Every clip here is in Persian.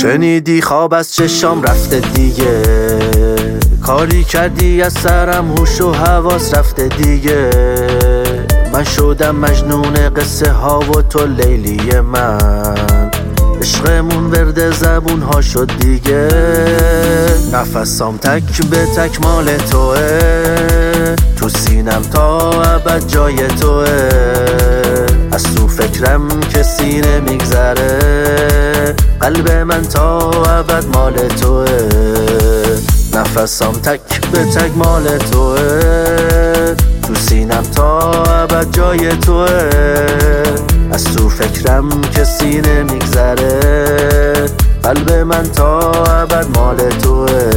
شنیدی خواب از چشام رفته دیگه، کاری کردی از سرم هوش و حواس رفته دیگه. من شدم مجنون قصه ها و تو لیلی من، عشقمون ورد زبون ها شد دیگه. نفسام تک به تک مال توه، تو سینم تا ابد جای توه. از تو فکرم کسی نمیگذره، قلب من تا ابد مال توه. نفسام تک به تک مال توه، تو سینم تا ابد جای توه. از تو فکرم کسی نمیگذره، قلب من تا ابد مال توه.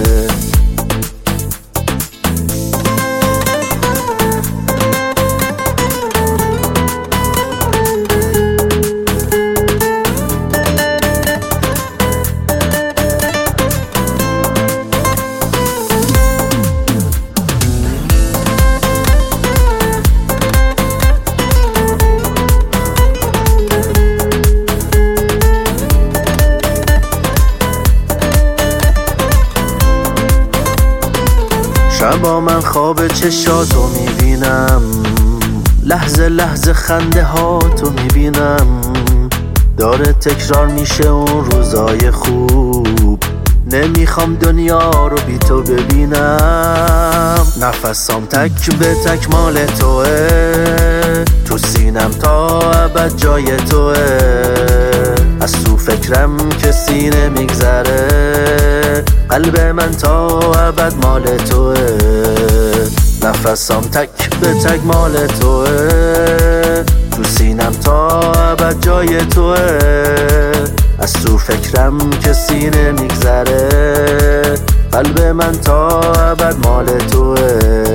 شبا من خواب چشاتو میبینم، لحظه لحظه خنده ها تو میبینم. داره تکرار میشه اون روزای خوب، نمیخوام دنیا رو بی تو ببینم. نفسام تک به تک مال توه، تو سینم تا ابد جای توه. از تو فکرم کسی نمیگذره، قلب من تا ابد مال توه. نفسام تک به تک مال توه، تو سینم تا ابد جای توه. از تو فکرم کسی نمیگذره، قلب من تا ابد مال توه.